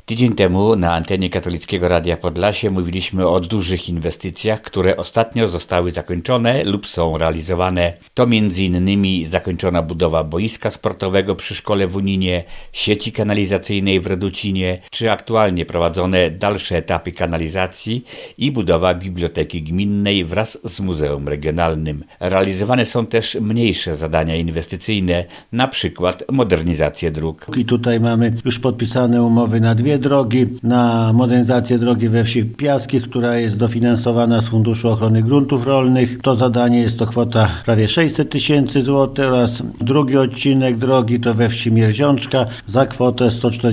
Tydzień temu na antenie Katolickiego Radia Podlasie mówiliśmy o dużych inwestycjach, które ostatnio zostały zakończone lub są realizowane. To m.in. zakończona budowa boiska sportowego przy szkole w Uninie, sieci kanalizacyjnej w Raducinie, czy aktualnie prowadzone dalsze etapy kanalizacji i budowa biblioteki gminnej wraz z Muzeum Regionalnym. Realizowane są też mniejsze zadania inwestycyjne, na przykład modernizację dróg. I tutaj mamy już podpisane umowy na 2 drogi, na modernizację drogi we wsi Piaskich, która jest dofinansowana z Funduszu Ochrony Gruntów Rolnych. To zadanie jest to kwota prawie 600 tysięcy złotych oraz drugi odcinek drogi to we wsi Mierziączka za kwotę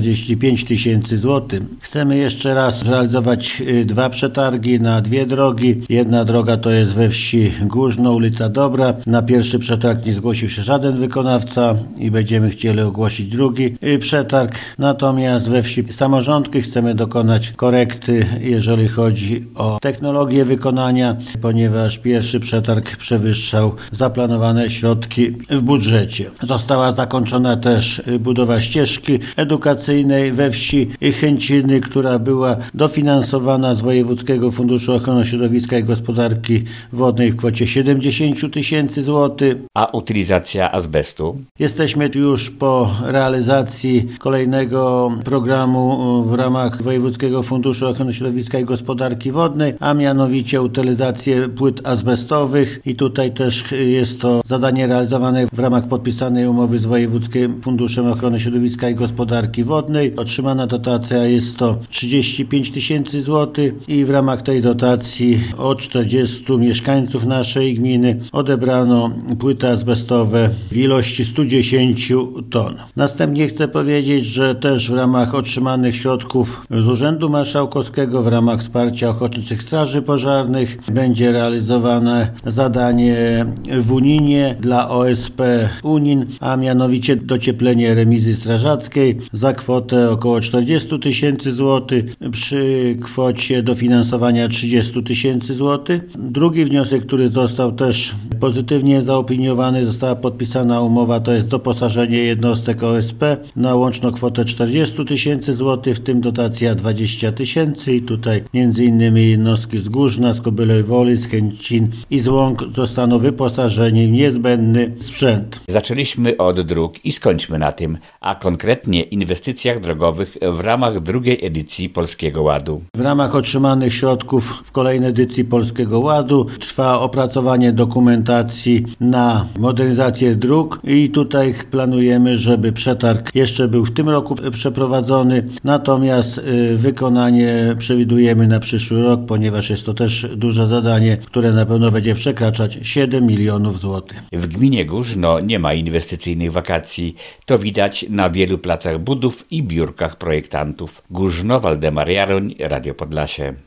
145 tysięcy złotych. Chcemy jeszcze raz zrealizować 2 przetargi na 2 drogi. Jedna droga to jest we wsi Górzno, ulica Dobra. Na pierwszy przetarg nie zgłosił się żaden wykonawca i będziemy chcieli ogłosić drugi przetarg. Natomiast we wsi Samorządki chcemy dokonać korekty, jeżeli chodzi o technologię wykonania, ponieważ pierwszy przetarg przewyższał zaplanowane środki w budżecie. Została zakończona też budowa ścieżki edukacyjnej we wsi Chęciny, która była dofinansowana z Wojewódzkiego Funduszu Ochrony Środowiska i Gospodarki Wodnej w kwocie 70 tysięcy złotych. A utylizacja azbestu? Jesteśmy już po realizacji kolejnego programu w ramach Wojewódzkiego Funduszu Ochrony Środowiska i Gospodarki Wodnej, a mianowicie utylizację płyt azbestowych i tutaj też jest to zadanie realizowane w ramach podpisanej umowy z Wojewódzkim Funduszem Ochrony Środowiska i Gospodarki Wodnej. Otrzymana dotacja jest to 35 tysięcy złotych i w ramach tej dotacji od 40 mieszkańców naszej gminy odebrano płyty azbestowe w ilości 110 ton. Następnie chcę powiedzieć, że też w ramach otrzymanych środków z Urzędu Marszałkowskiego w ramach wsparcia Ochotniczych Straży Pożarnych będzie realizowane zadanie w Uninie dla OSP Unin, a mianowicie docieplenie remizy strażackiej za kwotę około 40 tysięcy złotych przy kwocie dofinansowania 30 tysięcy złotych. Drugi wniosek, który został też pozytywnie zaopiniowany, została podpisana umowa, to jest doposażenie jednostek OSP na łączną kwotę 40 tysięcy złotych, w tym dotacja 20 tysięcy i tutaj m.in. jednostki z Górzna, z Kobylej Woli, z Chęcin i z Łąk zostaną wyposażeni w niezbędny sprzęt. Zaczęliśmy od dróg i skończmy na tym, a konkretnie inwestycjach drogowych w ramach drugiej edycji Polskiego Ładu. W ramach otrzymanych środków w kolejnej edycji Polskiego Ładu trwa opracowanie dokumentacji na modernizację dróg i tutaj planujemy, żeby przetarg jeszcze był w tym roku przeprowadzony, natomiast wykonanie przewidujemy na przyszły rok, ponieważ jest to też duże zadanie, które na pewno będzie przekraczać 7 milionów złotych. W gminie Górzno nie ma inwestycyjnych wakacji. To widać na wielu placach budów i biurkach projektantów. Górzno, Waldemar Jaroń, Radio Podlasie.